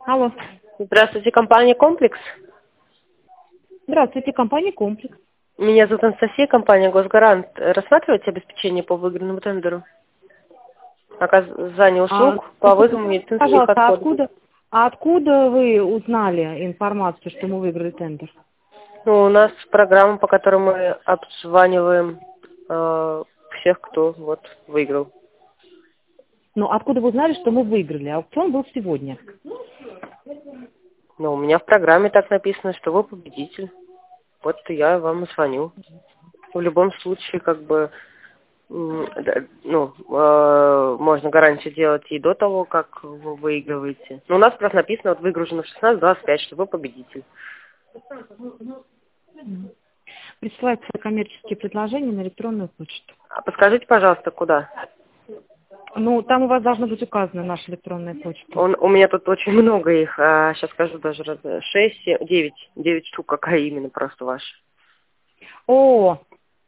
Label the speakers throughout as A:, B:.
A: Алло.
B: Здравствуйте, компания «Комплекс».
A: Здравствуйте, компания «Комплекс».
B: Меня зовут Анастасия, компания «Госгарант». Рассматриваете обеспечение по выигранному тендеру? Оказание услуг по вызову медицинских
A: Пожалуйста,
B: отходов.
A: откуда вы узнали информацию, что мы выиграли тендер?
B: Ну, у нас программа, по которой мы обзваниваем всех, кто вот выиграл.
A: Ну, откуда вы узнали, что мы выиграли? Аукцион был сегодня.
B: Ну, у меня в программе так написано, что вы победитель. Вот я вам и звоню. В любом случае, как бы, можно гарантию делать и до того, как вы выигрываете. Но у нас просто написано, вот выигрышено в 16:25, что вы победитель.
A: Присылайте свои коммерческие предложения на электронную почту.
B: А подскажите, пожалуйста, куда?
A: Ну, там у вас должна быть указана наша электронная почта.
B: У меня тут очень много их, сейчас скажу даже 6, 7, 9 штук, какая именно просто ваша.
A: О,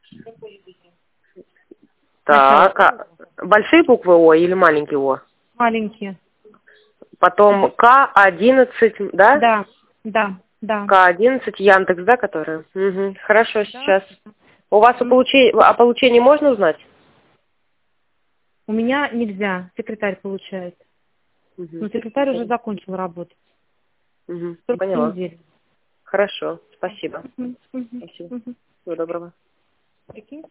B: Так, большие буквы О или маленькие О?
A: маленькие.
B: Потом К11, да?
A: Да.
B: К11, Яндекс, да, которая? Угу. Хорошо,
A: Да.
B: сейчас. У вас о получении можно узнать?
A: У меня нельзя, секретарь получает.
B: Угу.
A: Но секретарь уже закончил работу.
B: Угу.
A: Только
B: Поняла.
A: неделю.
B: Хорошо, спасибо.
A: Мгм.
B: Спасибо. Всего доброго.
A: Прикинь?